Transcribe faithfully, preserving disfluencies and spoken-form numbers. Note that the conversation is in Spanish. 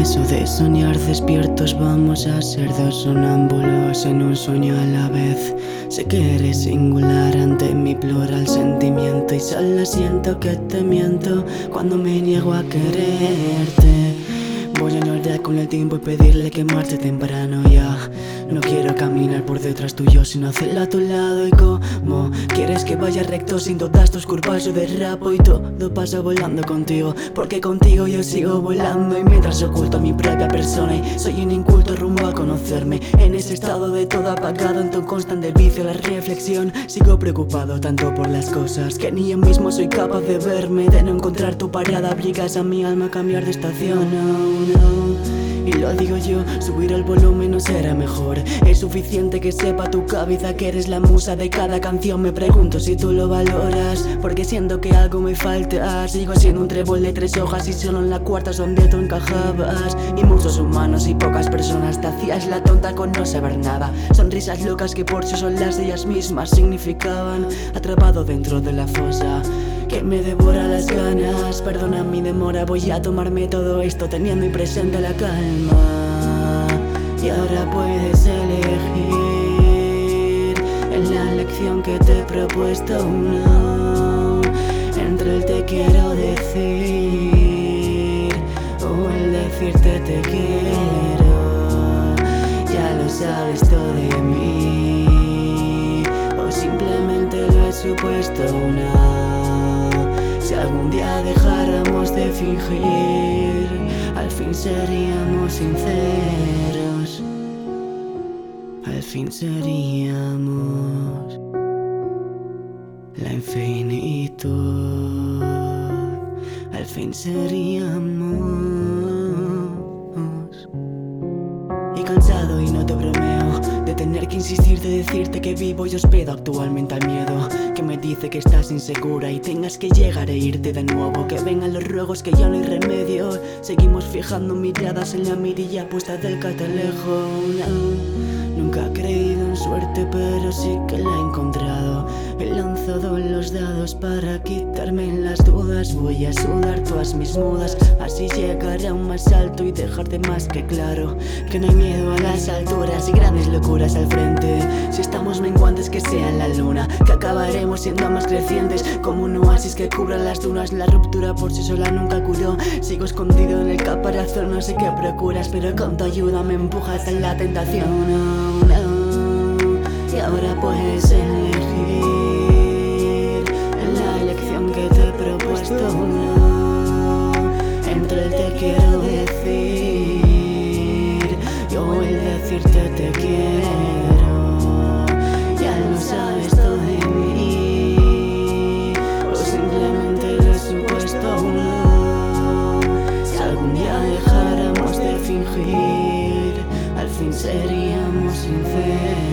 Eso de soñar despiertos, vamos a ser dos sonámbulos en un sueño a la vez. Sé que eres singular ante mi plural sentimiento, y solo siento que te miento cuando me niego a quererte. Voy a llorar con el tiempo y pedirle que marche temprano ya. No quiero caminar por detrás tuyo, sino hacerlo a tu lado. Y como quieres que vaya recto sin todas tus curvas yo derrapo, y todo pasa volando contigo, porque contigo yo sigo volando. Y mientras oculto mi propia persona y soy un inculto rumbo a conocerme, en ese estado de todo apagado, en tu constante vicio la reflexión, sigo preocupado tanto por las cosas que ni yo mismo soy capaz de verme. De no encontrar tu parada obligas a mi alma a cambiar de estación. No, no. Y lo digo yo, subir el volumen no será mejor. Es suficiente que sepa tu cabeza que eres la musa de cada canción. Me pregunto si tú lo valoras, porque siento que algo me falta. Sigo siendo un trébol de tres hojas y solo en la cuarta es donde tú encajabas. Y muchos humanos y pocas personas te hacías la tonta con no saber nada. Sonrisas locas que por sí solas ellas mismas significaban. Atrapado dentro de la fosa que me devora las ganas. Perdona mi demora, voy a tomarme todo esto teniendo muy presente la calma. Y ahora puedes elegir en la lección que te he propuesto, no, entre el te quiero decir o el decirte te quiero. Ya lo sabes todo de mí, o simplemente lo he supuesto, no. Si algún día dejáramos de fingir, al fin seríamos sinceros. Al fin seríamos la infinitud. Al fin seríamos. Y cansado, y no te bromeo, de tener que insistir, de decirte que vivo y hospedo actualmente al miedo que me dice que estás insegura y tengas que llegar e irte de nuevo. Que vengan los ruegos que ya no hay remedio. Seguimos fijando miradas en la mirilla puesta del catalejo. No. Nunca he creído en suerte, pero sí que la he encontrado. He lanzado los dados para quitarme las dudas. Voy a sudar todas mis mudas, así llegaré aún más alto y dejarte más que claro que no hay miedo a las alturas y grandes locuras al frente. Si estamos menguantes, que sea la luna, que acabaremos siendo más crecientes, como un oasis que cubra las dunas. La ruptura por sí sola nunca curó. Sigo escondido en el caparazón, no sé qué procuras, pero con tu ayuda me empujas a la tentación. No, no. Y ahora puedes elegir en la elección que te he propuesto, no, entre el te quiero decir o el decirte te quiero. Ya lo sabes todo de mí, o simplemente lo he supuesto, no. Si algún día dejáramos de fingir, al fin seríamos sinceros.